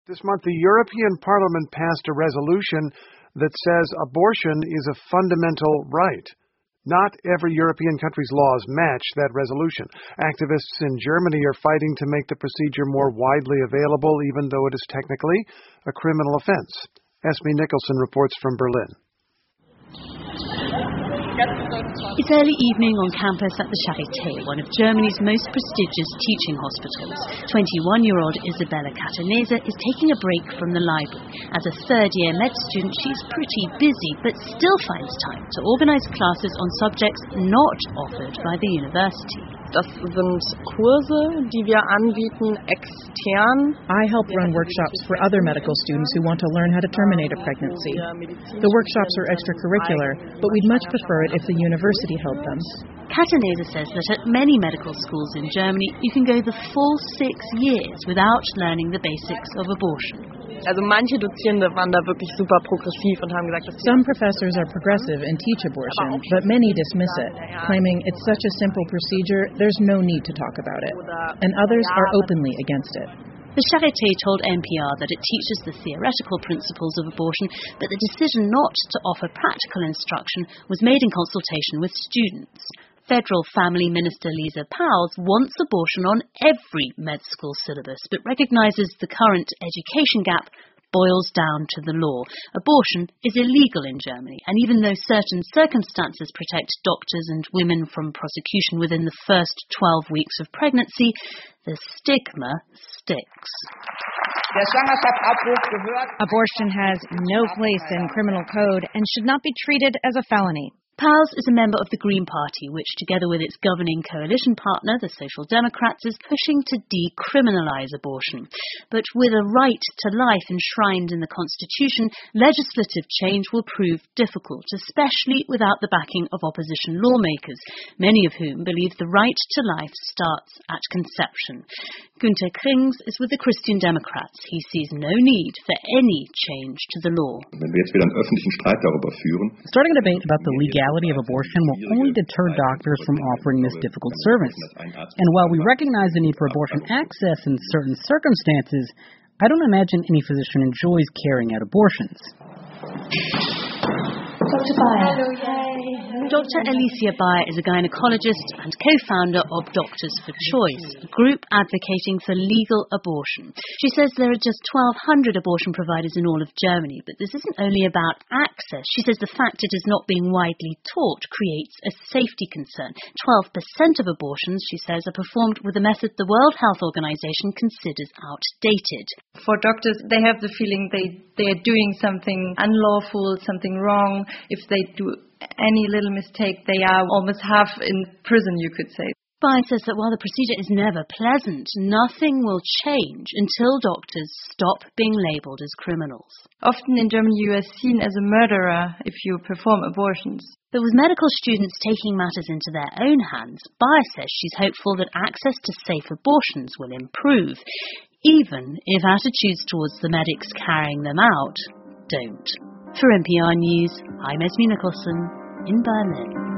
This month, the European Parliament passed a resolution that says abortion is a fundamental right. Not every European country's laws match that resolution. Activists in Germany are fighting to make the procedure more widely available, even though it is technically a criminal offense. Esme Nicholson reports from Berlin. It's early evening on campus at the Charité, one of Germany's most prestigious teaching hospitals. 21-year-old Isabella Catanese is taking a break from the library. As a third-year med student, she's pretty busy, but still finds time to organize classes on subjects not offered by the university. Das sind Kurse, die wir anbieten, extern. I help run workshops for other medical students who want to learn how to terminate a pregnancy. The workshops are extracurricular, but we'd much prefer it if the university held them. Catanese says that at many medical schools in Germany, you can go the full 6 years without learning the basics of abortion. Also manche Dozierende waren da wirklich super progressiv und haben gesagt, some professors are progressive and teach abortion, but many dismiss it, claiming it's such a simple procedure, there's no need to talk about it. And others are openly against it. The Charité told NPR that it teaches the theoretical principles of abortion, but the decision not to offer practical instruction was made in consultation with students. Federal Family Minister Lisa Pals wants abortion on every med school syllabus, but recognises the current education gap boils down to the law. Abortion is illegal in Germany, and even though certain circumstances protect doctors and women from prosecution within the first 12 weeks of pregnancy, the stigma sticks. Abortion has no place in criminal code and should not be treated as a felony. Pals is a member of the Green Party, which together with its governing coalition partner, the Social Democrats, is pushing to decriminalise abortion. But with a right to life enshrined in the Constitution, legislative change will prove difficult, especially without the backing of opposition lawmakers, many of whom believe the right to life starts at conception. Günter Krings is with the Christian Democrats. He sees no need for any change to the law. Starting a debate about the legality of abortion will only deter doctors from offering this difficult service. And while we recognize the need for abortion access in certain circumstances, I don't imagine any physician enjoys carrying out abortions. Dr. Bayer. Dr. Alicia Bayer is a gynecologist and co-founder of Doctors for Choice, a group advocating for legal abortion. She says there are just 1,200 abortion providers in all of Germany, but this isn't only about access. She says the fact it is not being widely taught creates a safety concern. 12% of abortions, she says, are performed with a method the World Health Organization considers outdated. For doctors, they have the feeling they are doing something unlawful, something wrong. If they do any little mistake, they are almost half in prison, you could say. Bayer says that while the procedure is never pleasant, nothing will change until doctors stop being labelled as criminals. Often in Germany you are seen as a murderer if you perform abortions. But with medical students taking matters into their own hands, Bayer says she's hopeful that access to safe abortions will improve, even if attitudes towards the medics carrying them out don't. For NPR News, I'm Esme Nicholson in Berlin.